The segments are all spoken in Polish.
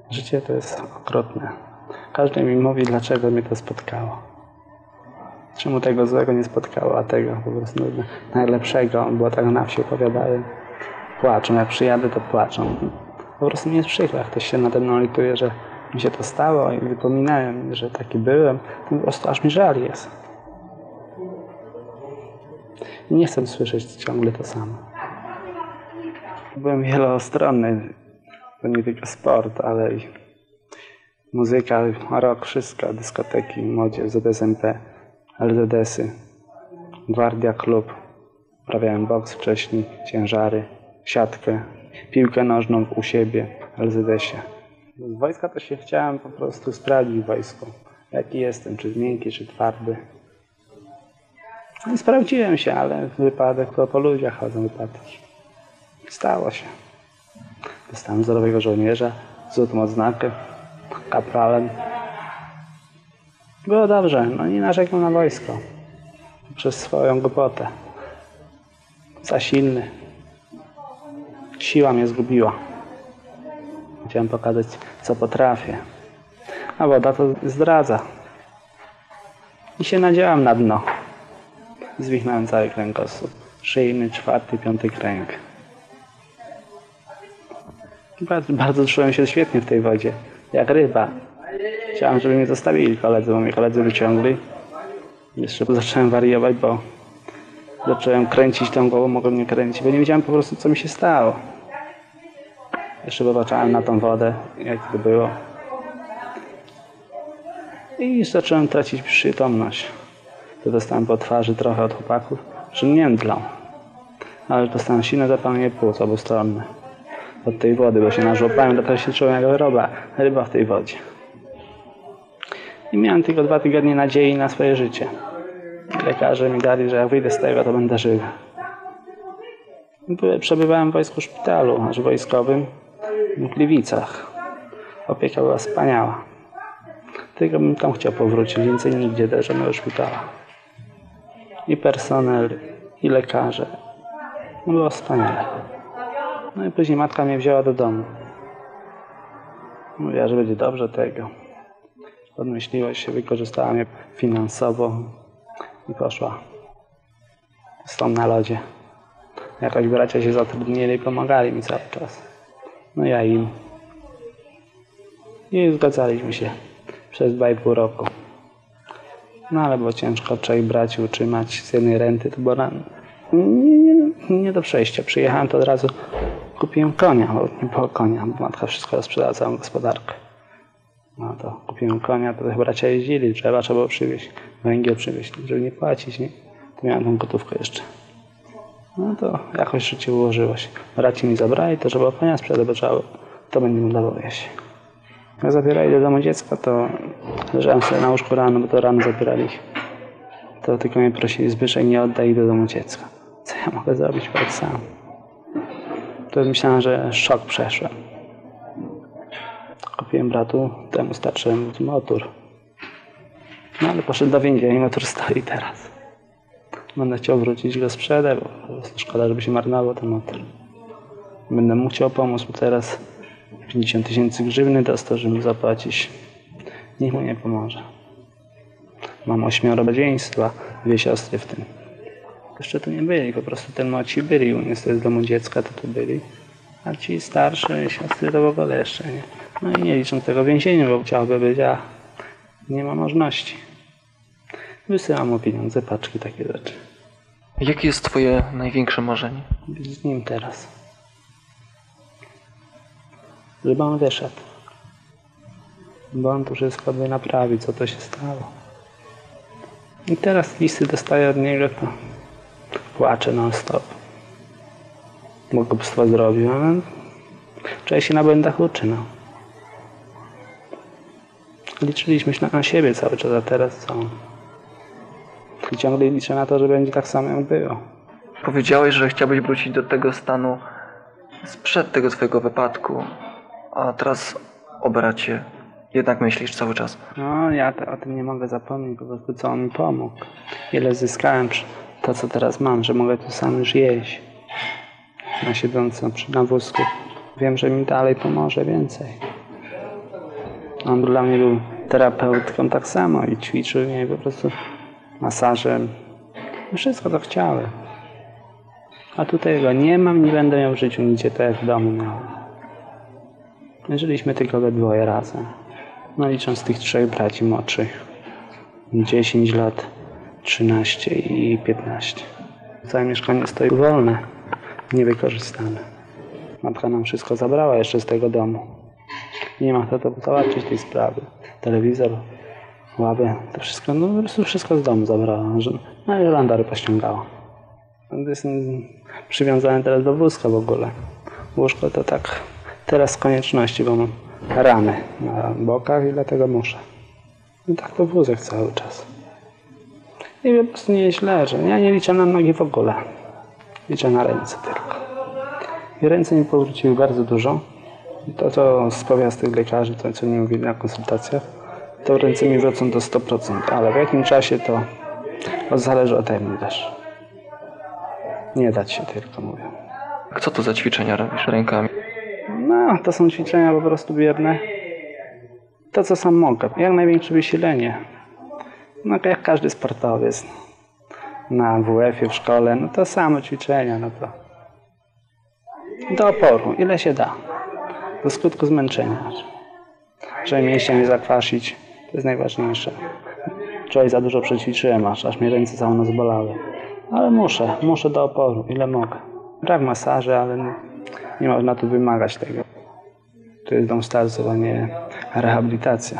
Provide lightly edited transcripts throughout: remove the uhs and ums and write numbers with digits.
Życie to jest okrutne. Każdy mi mówi, dlaczego mnie to spotkało. Czemu tego złego nie spotkało, a tego po prostu najlepszego, bo tak na wsi opowiadają. Płaczą, jak przyjadę, to płaczą. Po prostu mi jest przykro, jak ktoś się nade mną lituje, że mi się to stało i wypominałem, że taki byłem. Po prostu aż mi żal jest. I nie chcę słyszeć ciągle to samo. Byłem wielostronny. To nie tylko sport, ale i muzyka, rock, wszystko, dyskoteki, młodzież, ZSMP, LZS-y, Gwardia Klub. Uprawiałem boks wcześniej, ciężary, siatkę, piłkę nożną u siebie, w LZS-ie. Z wojska to się chciałem po prostu sprawdzić w wojsku. Jaki jestem, czy miękki, czy twardy. No i sprawdziłem się, ale wypadek to po ludziach chodzą wypadki. Stało się. Dostałem zdrowego żołnierza, złotą odznakę, kapralem. Było dobrze, no nie narzekam na wojsko. Przez swoją głupotę. Za silny. Siła mnie zgubiła. Chciałem pokazać, co potrafię. A woda to zdradza. I się nadziałam na dno. Zwichnąłem cały kręgosłup. Szyjny, 4., 5. kręg. Bardzo czułem się świetnie w tej wodzie. Jak ryba. Chciałem, żeby mnie zostawili koledzy, bo mnie koledzy wyciągli. Jeszcze zacząłem wariować, bo zacząłem kręcić tą głową, mogłem mnie kręcić, bo nie wiedziałem po prostu, co mi się stało. Jeszcze popatrzałem na tą wodę, jak to było. I zacząłem tracić przytomność. To dostałem po twarzy trochę od chłopaków, że międlą. Ale dostałem silne zapalenie płuc obustronne. Od tej wody, bo się nażłopałem, to się czułem jak ryba w tej wodzie. I miałem tylko 2 tygodnie nadziei na swoje życie. Lekarze mi dali, że jak wyjdę z tego, to będę żywy. Przebywałem w wojsku szpitalu, aż wojskowym, w Gliwicach. Opieka była wspaniała. Tylko bym tam chciał powrócić, więcej nigdzie do żadnego szpitala. I personel, i lekarze. No było wspaniale. No i później matka mnie wzięła do domu. Mówiła, że będzie dobrze tego. Podmyśliła się, wykorzystała mnie finansowo i poszła. Stąd na lodzie. Jakoś bracia się zatrudnili i pomagali mi cały czas. No ja im. I zgadzaliśmy się przez 2,5 roku. No ale było ciężko 3 braci utrzymać z jednej renty. To było nie do przejścia. Przyjechałem, to od razu kupiłem konia, bo nie było konia, bo matka wszystko sprzedała, całą gospodarkę. No to kupiłem konia, to bracia jeździli, trzeba było przywieźć, węgiel przywieźć, żeby nie płacić, nie? To miałem tą gotówkę jeszcze. No to jakoś życie ułożyło się. Braci mi zabrali, to trzeba konia sprzedać, bo trzeba, to będzie mu dało jeść. Jak zabierali do domu dziecka, to leżałem sobie na łóżku rano, bo to rano zabierali ich. To tylko mnie prosili, Zbyszek, nie oddaj ich do domu dziecka. Co ja mogę zrobić tak sam? To myślałem, że szok przeszłem. Kupiłem bratu, temu starszemu motor. No ale poszedł do więzienia i motor stoi teraz. Będę chciał wrócić, go sprzedać, bo po prostu szkoda, żeby się marnował ten motor. Będę mu chciał pomóc, bo teraz 50 000 grzywny dostał, żeby mu zapłacić. Nikt mu nie pomoże. Mam 8 rodzeństwa, 2 siostry w tym. Jeszcze tu nie byli, po prostu ten młodsi byli u mnie z domu dziecka, to tu byli. A ci starsze siostry to w ogóle jeszcze nie. No i nie liczą tego więzienia, bo chciałby być, a nie ma możliwości. Wysyłam mu pieniądze, paczki, takie rzeczy. Jakie jest twoje największe marzenie? Być z nim teraz. Żeby on wyszedł. Bo on tu wszystko by naprawił, co to się stało. I teraz listy dostaję od niego, to płaczę non stop. Bo głupstwo zrobił, ale człowiek się na błędach uczy, no. Liczyliśmy się na siebie cały czas, a teraz co? I ciągle liczę na to, że będzie tak samo jak było. Powiedziałeś, że chciałbyś wrócić do tego stanu sprzed tego twojego wypadku, a teraz o bracie jednak myślisz cały czas. No, ja o tym nie mogę zapomnieć, po prostu co on mi pomógł. Ile zyskałem to, co teraz mam, że mogę tu sam już jeść. Na siedząco na wózku. Wiem, że mi dalej pomoże więcej. On dla mnie był terapeutką tak samo i ćwiczył mnie po prostu masażem. Wszystko to chciałem. A tutaj go nie mam, nie będę miał w życiu nigdzie, tak jak w domu miałem. Żyliśmy tylko we dwoje razem. No licząc tych 3 braci młodszych. 10 lat, 13 i 15. Całe mieszkanie stoi wolne, niewykorzystane. Matka nam wszystko zabrała jeszcze z tego domu. Nie ma kto to załatwić tej sprawy. Telewizor, ławę, to wszystko, no po prostu wszystko z domu zabrała. No i żołandary pościągała. Jestem przywiązany teraz do wózka w ogóle. Łóżko to tak teraz z konieczności, bo mam rany na bokach i dlatego muszę. I tak to wózek cały czas. I po prostu nie jest źle, że ja nie liczę na nogi w ogóle. Liczę na ręce tylko. I ręce mi powróciły bardzo dużo. I to z powiast tych lekarzy, to co mi mówili na konsultacjach, to ręce mi wrócą do 100%, ale w jakim czasie to zależy ode mnie też. Nie dać się tylko, mówię. Co to za ćwiczenia robisz rękami? No, to są ćwiczenia po prostu bierne. To, co sam mogę. Jak największe wysilenie. No, jak każdy sportowiec. Na WF-ie w szkole, no to samo ćwiczenia, no to. Do oporu, ile się da. Do skutku zmęczenia. Żeby mięśnie nie zakwasić, to jest najważniejsze. Wczoraj za dużo przećwiczyłem, aż mnie ręce całe noc bolały. Ale muszę do oporu, ile mogę. Brak masaży, ale nie można tu wymagać tego. To jest dom starców, a nie rehabilitacja.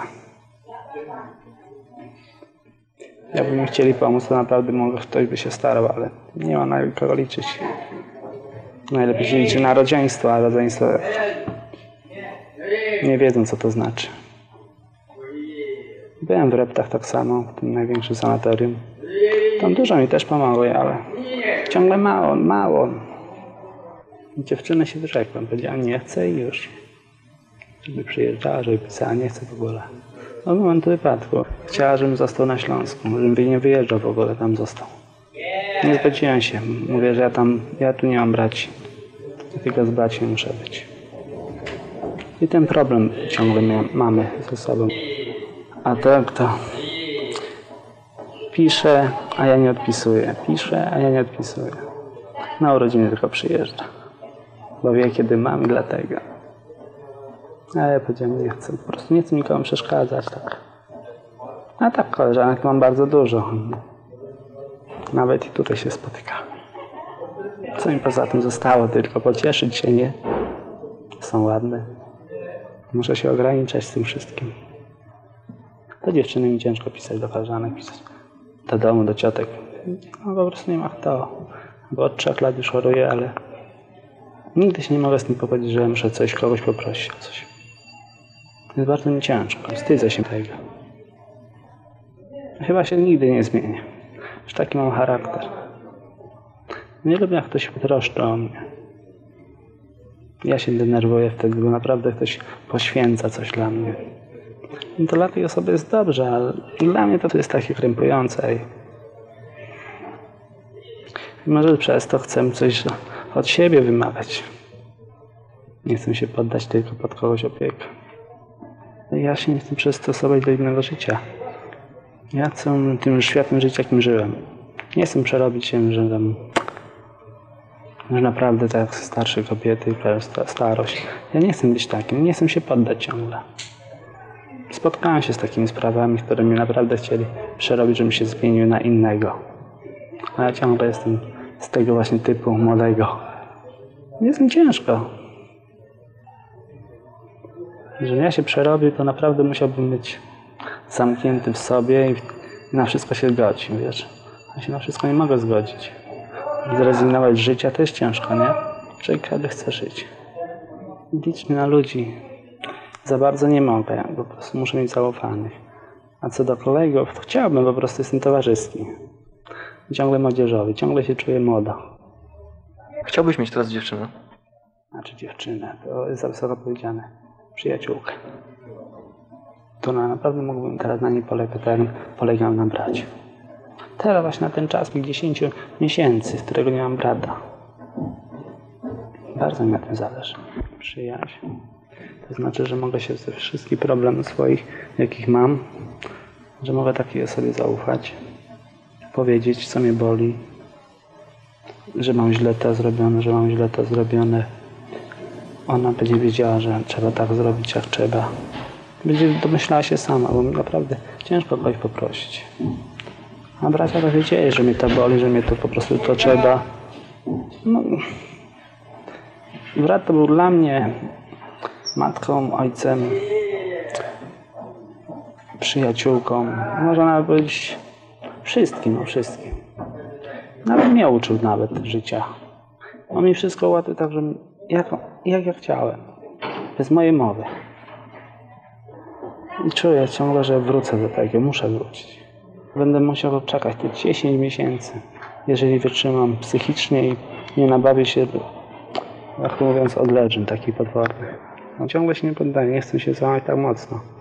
Jakby mi chcieli pomóc, to naprawdę może ktoś by się starał, ale nie ma na kogo liczyć. Najlepiej się liczy na rodzeństwo, a rodzeństwo nie wiedzą, co to znaczy. Byłem w Reptach tak samo, w tym największym sanatorium. Tam dużo mi też pomogły, ale ciągle mało. Dziewczynę się wyrzekłem, powiedziałem nie chcę i już. Żeby przyjeżdżała, żeby pisała, nie chcę w ogóle. No w momentu wypadku. Chciała, żebym został na Śląsku, żebym nie wyjeżdżał w ogóle, tam został. Nie zgodziłem się. Mówię, że ja tu nie mam braci. Tylko z braci muszę być. I ten problem ciągle mamy ze sobą. A tak to piszę, a ja nie odpisuję. Piszę, a ja nie odpisuję. Na urodziny tylko przyjeżdża. Bo wie, kiedy mam i dlatego. A ja powiedziałem, nie chcę. Po prostu nie chcę nikomu przeszkadzać. Tak. A tak, koleżanek mam bardzo dużo. Nawet i tutaj się spotykamy. Co mi poza tym zostało? Tylko pocieszyć się, nie? Są ładne. Muszę się ograniczać z tym wszystkim. Do dziewczyny mi ciężko pisać, do koleżanek pisać. Do domu, do ciotek. No po prostu nie ma kto. Bo od 3 lat już choruję, ale nigdy się nie mogę z tym pogodzić, że muszę kogoś poprosić o coś. Jest bardzo mi ciężko. Wstydzę się tego. Chyba się nigdy nie zmienię. Już taki mam charakter. Nie lubię, jak ktoś troszczy o mnie. Ja się denerwuję wtedy, bo naprawdę ktoś poświęca coś dla mnie. I to dla tej osoby jest dobrze, ale dla mnie to jest takie krępujące. I może przez to chcę coś od siebie wymagać. Nie chcę się poddać tylko pod kogoś opiekę. Ja się nie chcę przystosować do innego życia. Ja chcę tym światem żyć, jakim żyłem. Nie chcę przerobić się, że naprawdę tak jak starsze kobiety, starość. Ja nie chcę być takim, nie chcę się poddać ciągle. Spotkałem się z takimi sprawami, które mnie naprawdę chcieli przerobić, żebym się zmienił na innego. A ja ciągle jestem z tego właśnie typu młodego. Jest mi ciężko. Jeżeli ja się przerobię, to naprawdę musiałbym być zamknięty w sobie i na wszystko się zgodzić, wiesz. Ja się na wszystko nie mogę zgodzić. Zrezygnować z życia to jest ciężko, nie? Człowiek każdy chce żyć. Liczmy na ludzi. Za bardzo nie mogę, po prostu muszę mieć zaufanych. A co do kolegów, to chciałbym, po prostu jestem towarzyski. Ciągle młodzieżowy, ciągle się czuję młodo. Chciałbyś mieć teraz dziewczynę? Znaczy dziewczynę, to jest za wysoko powiedziane. Przyjaciółkę. To naprawdę mógłbym teraz na niej polegać, tak jak polegam na braciu. Teraz właśnie na ten czas, tych 10 miesięcy, z którego nie mam brata. Bardzo mi na tym zależy. Przyjaźń. To znaczy, że mogę się ze wszystkich problemów swoich, jakich mam, że mogę takiej osobie zaufać, powiedzieć, co mnie boli, że mam źle to zrobione, że mam źle to zrobione. Ona będzie wiedziała, że trzeba tak zrobić, jak trzeba. Będzie domyślała się sama, bo naprawdę ciężko kogoś poprosić. A bracia to wiedzieli, że mnie to boli, że mnie to po prostu to trzeba. No, brat to był dla mnie matką, ojcem, przyjaciółką, można nawet powiedzieć wszystkim, no wszystkim. Nawet mnie uczył nawet życia. On mi wszystko ułatwił tak, że jak ja chciałem. Bez mojej mowy. I czuję ciągle, że wrócę do tego, muszę wrócić. Będę musiał czekać te 10 miesięcy, jeżeli wytrzymam psychicznie i nie nabawię się, jak to mówiąc, odleżeń taki potworny. No, ciągle się nie poddaję, nie chcę się złamać tak mocno.